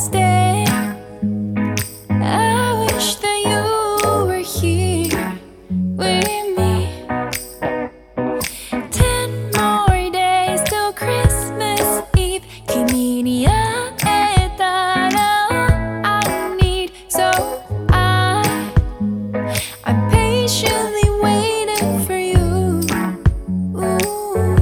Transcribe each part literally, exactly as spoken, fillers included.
stay. I wish that you were here with me. Ten more days till Christmas Eve. 君に会えたら I need, so I I'm patiently waiting for you. Ooh.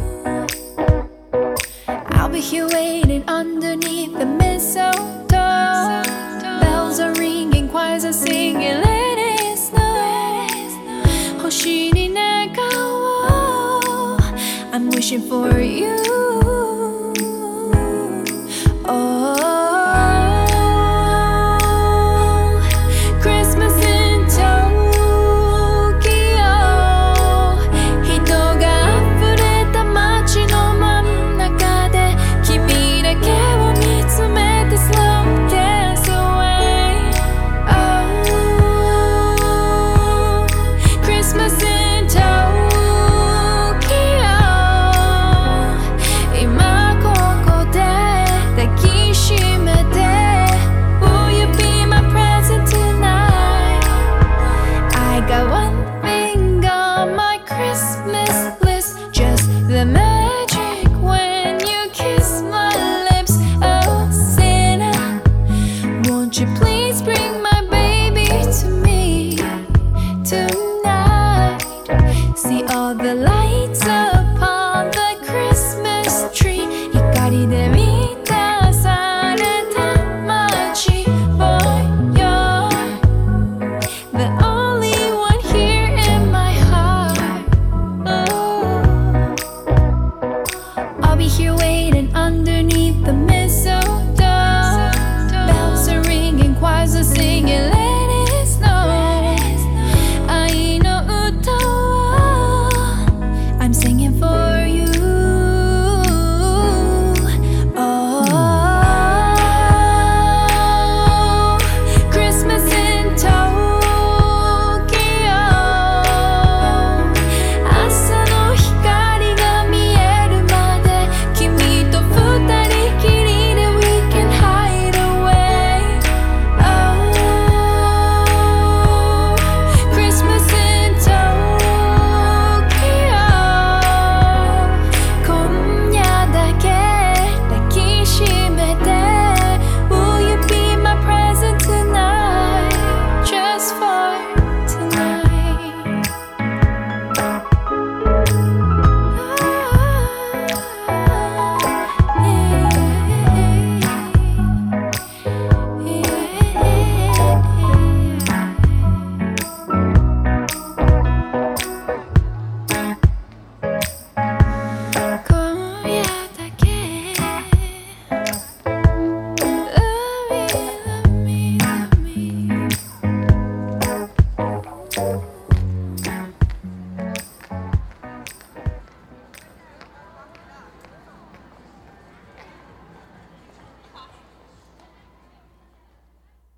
I'll be here waiting underneath the mistletoe. Bells are ringing, choirs are singing, let it snow. 星に願おう I'm wishing for you. Oh, Christmas in Tokyo. 人が溢れた街の真ん中で君だけを見つめて slow dance away. Oh, Christmas in Tokyo. 今ここで抱きしめて Will you be my present tonight? I got one thing on my Christmas list, just the magic when you kiss my lips. Oh, Santa, won't you please bring my baby to me tonight? See all the lights upon the Christmas tree. 光で満たされた街 Boy, you're the only one here in my heart. Oh, I'll be here waiting underneath the mistletoe. Bells are ringing, choirs are singing, let it snow. 愛の歌を I'm singing for you. Oh, Christmas in Tokyo. 朝の光が見えるまで君と二人きりで We can hide away. Oh, Christmas in Tokyo. 今夜だけ抱きしめて Will you be my present tonight? Just for tonight.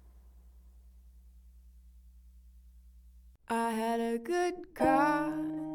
I had a good cry